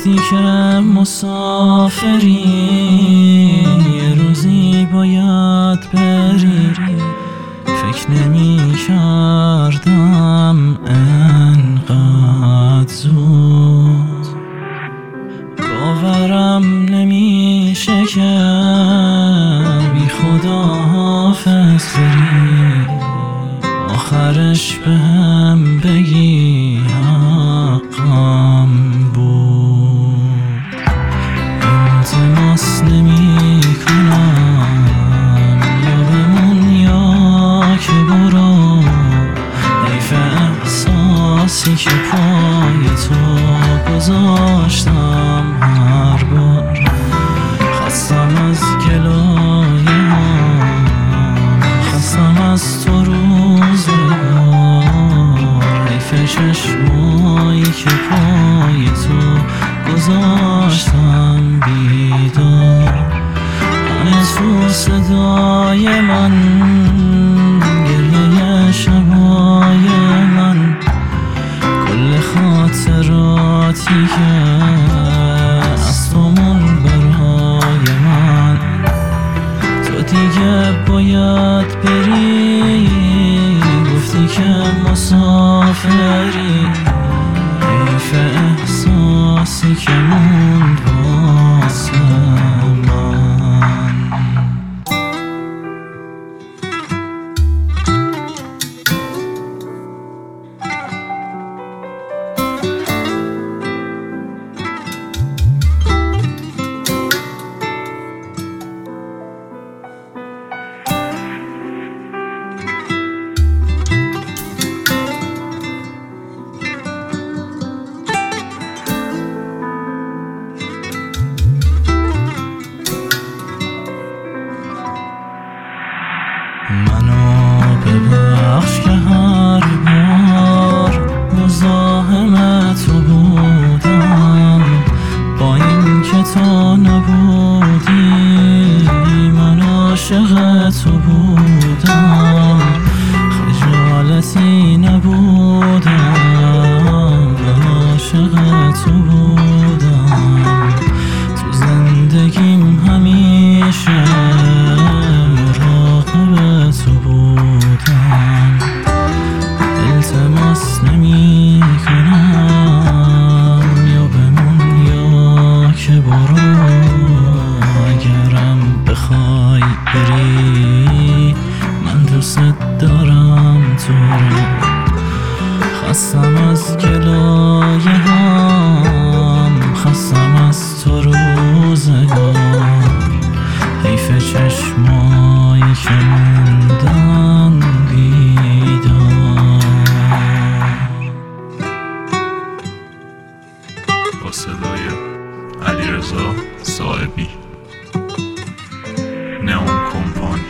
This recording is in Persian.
گفتی که مسافری یه روزی باید بری، فکر نمی کردم انقدر زود. باورم نمیشه که بی خدا حافظ بری، آخرش بهم بگی حقم بود. التماس نمی کنم یا بمون یا که برو، حیف احساسی که پای تو گذاشتم هر بار. خستم از گلایه‌ام، خستم از تو روزگار، حیف چشمایی که پای تو گذاشتم بیدار. همه تو صدای من، گریه شبای من، کل خاطراتی که از تو مون برای من. تو دیگه باید بری، گفتی که مسافری، حیف احساسی که موند واسه من. منو ببخش که هر بار مزاحم تو بودم، با این که تو نبودی من عاشق تو بودم. خجالتی نبودم، عاشق تو بودم. تو زندگیم همیشه تو بودم. التماس نمی کنم یا بمون یا که برو، اگرم بخوای بری من دوست دارم تو رو. خستم از گلایه‌ام، خستم از تو روزگار، حیف چشمایی که موندن بیدار. با صدای علیرضا صاحبی، نئون کمپانی.